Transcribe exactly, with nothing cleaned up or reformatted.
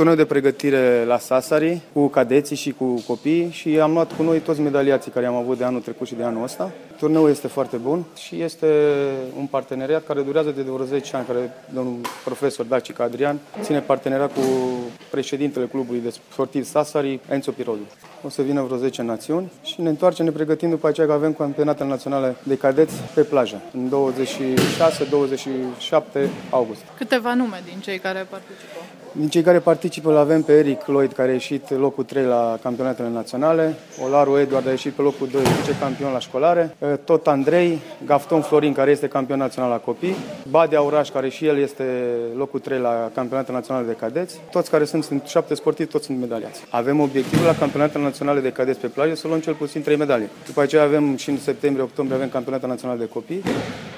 turneu de pregătire la Sassari cu cadeții și cu copiii și am luat cu noi toți medaliații care am avut de anul trecut și de anul ăsta. Turneul este foarte bun și este un parteneriat care durează de vreo zece ani, care domnul profesor Dacic Adrian ține parteneriat cu președintele clubului de sportiv Sassari, Enzo Pirolu. O să vină vreo zece națiuni și ne întoarcem, ne pregătim după aceea că avem campionatele naționale de cadeți pe plajă, în douăzeci și șase douăzeci și șapte august. Câteva nume din cei care participă? Din cei care participă îl avem pe Eric Lloyd, care a ieșit locul trei la campionatele naționale, Olaru Eduard a ieșit pe locul doi, vicecampion la școlare, tot Andrei, Gafton Florin, care este campion național la copii, Bade Auraș, care și el este locul trei la campionatele naționale de cadeți. Toți care sunt, sunt șapte sportivi, toți sunt medaliați. Avem obiectivul la campionatele naționale de cadeți pe plajă să luăm cel puțin trei medalii. După aceea avem și în septembrie-octombrie avem campionatele naționale de copii